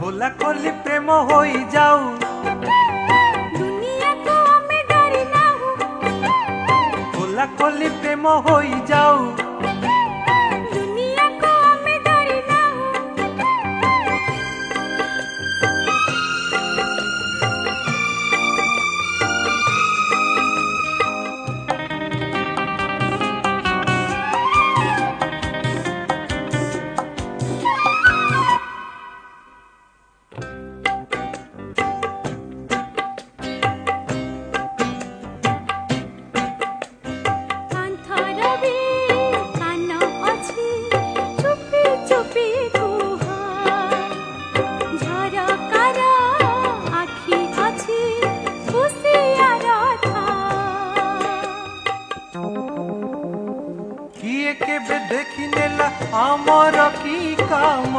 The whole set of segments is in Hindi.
खोला खोली प्रेम होई जाऊ दुनिया को हमें डरी ना हो खोला खोली प्रेम होई जाऊ दुनिया को हमें डरी ना हो केबे देखी नेला आमर की काम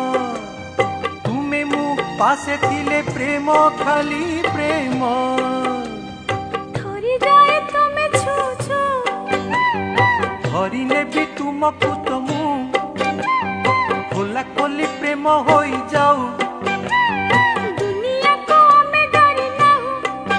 तुमे मु पासे थिले प्रेम खाली प्रेम थोड़ी जाए तुम्हें छू छू धरी नेबी तुमको तुमु खोला खोली प्रेम होई जाऊ दुनिया को हमें डरी ना हो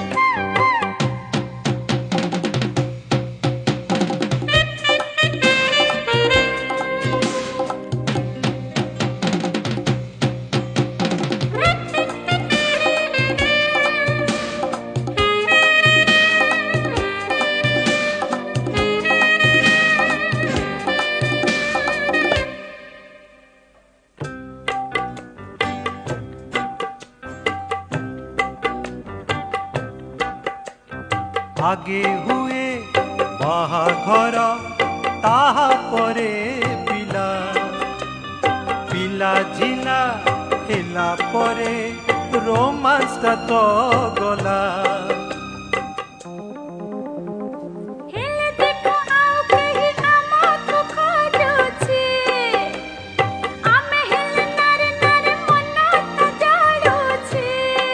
आगे हुए बाहाघर ताहा परे पिला पिला झिला हेला परे रोमांस तो गला हेले देखो आओ कहीं आमाको खोजुछि आमे हेले नारे नारे मना तो जाडुछि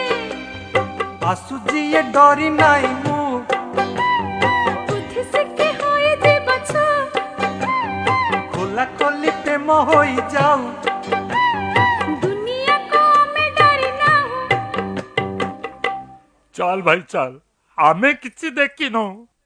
आसुजी ये डरी नाई मु बुद्धि से के होए जीवछु खोला खोली प्रेम होई जाऊ दुनिया को हमें डरी ना हो चल भाई चल आमे किछि देखिनो।